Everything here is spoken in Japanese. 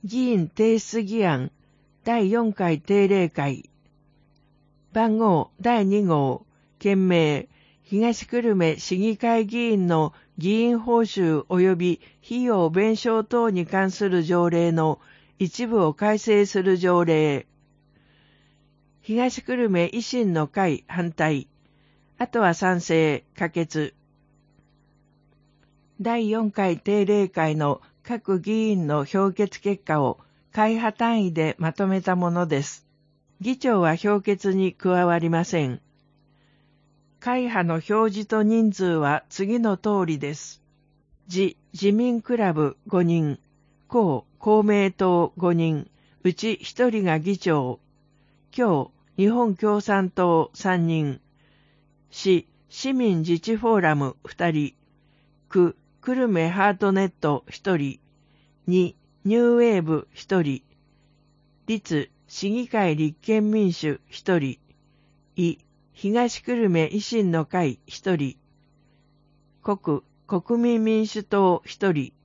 議員提出議案第4回定例会番号第2号件名東久留米市議会議員の議員報酬及び費用弁償等に関する条例の一部を改正する条例。東久留米維新の会反対。あとは賛成、可決。第4回定例会の各議員の評決結果を会派単位でまとめたものです。議長は評決に加わりません。会派の表示と人数は次の通りです。自民クラブ5人、公明党5人、うち1人が議長、共日本共産党3人、市民自治フォーラム2人、区久留米ハートネット1人、ニューウェーブ1人、立市議会立憲民主1人、東久留米維新の会1人、国民民主党1人、